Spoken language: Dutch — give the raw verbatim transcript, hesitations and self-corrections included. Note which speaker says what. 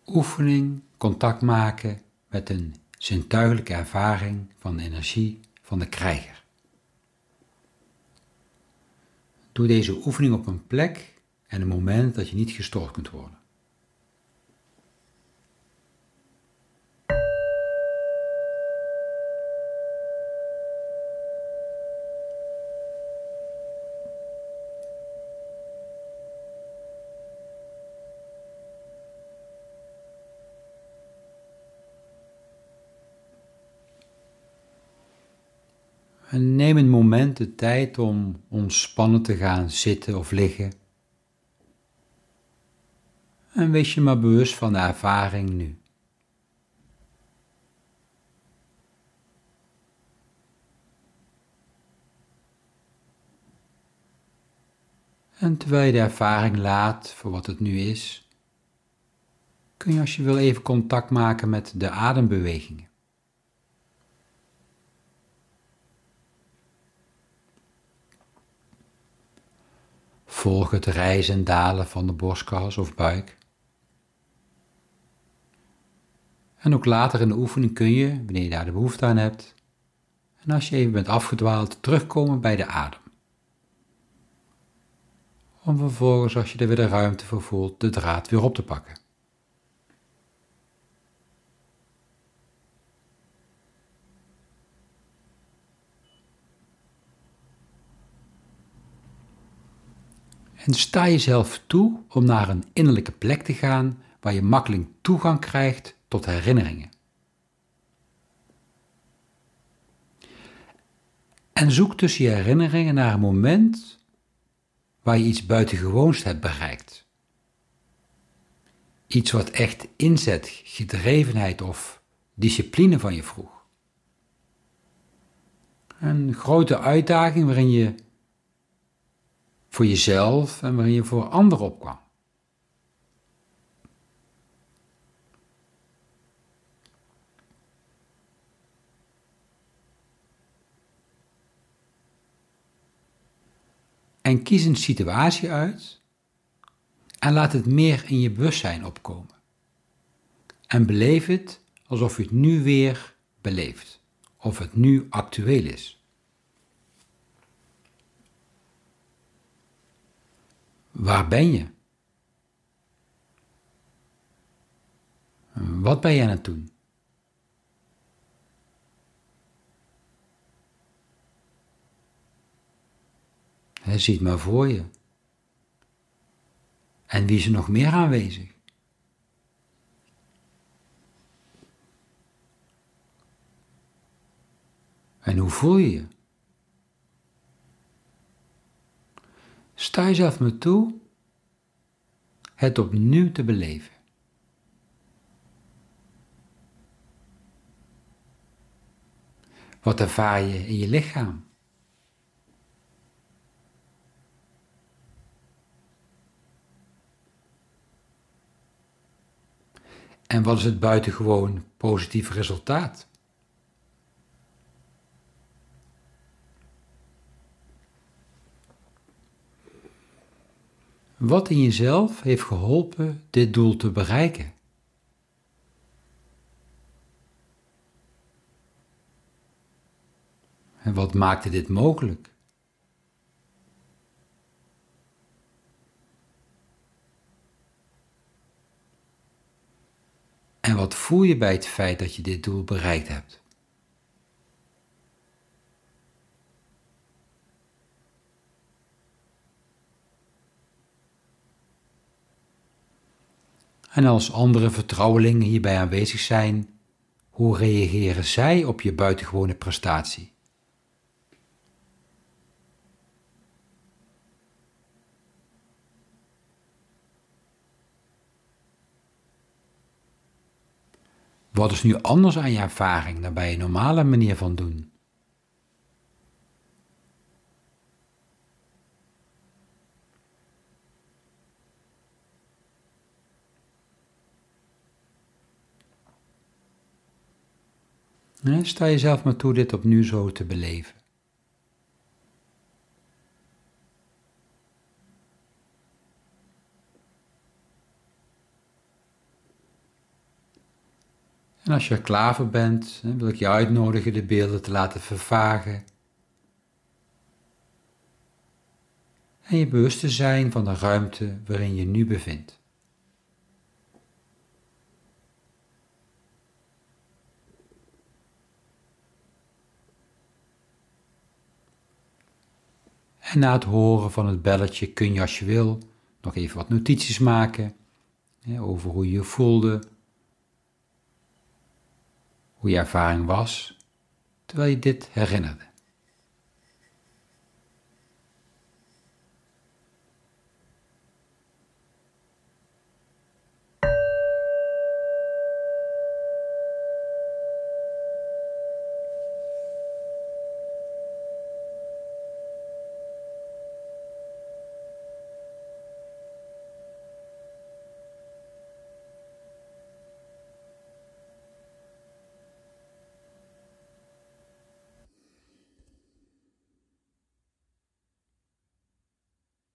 Speaker 1: Oefening, contact maken met een zintuigelijke ervaring van de energie van de krijger. Doe deze oefening op een plek en een moment dat je niet gestoord kunt worden. En neem een moment de tijd om ontspannen te gaan zitten of liggen. En wees je maar bewust van de ervaring nu. En terwijl je de ervaring laat voor wat het nu is, kun je als je wil even contact maken met de adembewegingen. Volg het rijzen en dalen van de borstkas of buik. En ook later in de oefening kun je, wanneer je daar de behoefte aan hebt, en als je even bent afgedwaald, terugkomen bij de adem. Om vervolgens, als je er weer de ruimte voor voelt, de draad weer op te pakken. En sta jezelf toe om naar een innerlijke plek te gaan waar je makkelijk toegang krijgt tot herinneringen. En zoek tussen je herinneringen naar een moment waar je iets buitengewoons hebt bereikt. Iets wat echt inzet, gedrevenheid of discipline van je vroeg. Een grote uitdaging waarin je voor jezelf en waarin je voor anderen opkwam. En kies een situatie uit en laat het meer in je bewustzijn opkomen. En beleef het alsof je het nu weer beleeft, of het nu actueel is. Waar ben je? Wat ben je aan het doen? He, zie het maar voor je. En wie is er nog meer aanwezig? En hoe voel je je? Sta jezelf maar toe het opnieuw te beleven. Wat ervaar je in je lichaam? En wat is het buitengewoon positieve resultaat? Wat in jezelf heeft geholpen dit doel te bereiken? En wat maakte dit mogelijk? En wat voel je bij het feit dat je dit doel bereikt hebt? En als andere vertrouwelingen hierbij aanwezig zijn, hoe reageren zij op je buitengewone prestatie? Wat is nu anders aan je ervaring dan bij je normale manier van doen? Nee, sta jezelf maar toe dit opnieuw zo te beleven. En als je er klaar voor bent, wil ik je uitnodigen de beelden te laten vervagen. En je bewust te zijn van de ruimte waarin je nu bevindt. En na het horen van het belletje kun je als je wil nog even wat notities maken hè, over hoe je je voelde, hoe je ervaring was, terwijl je dit herinnerde.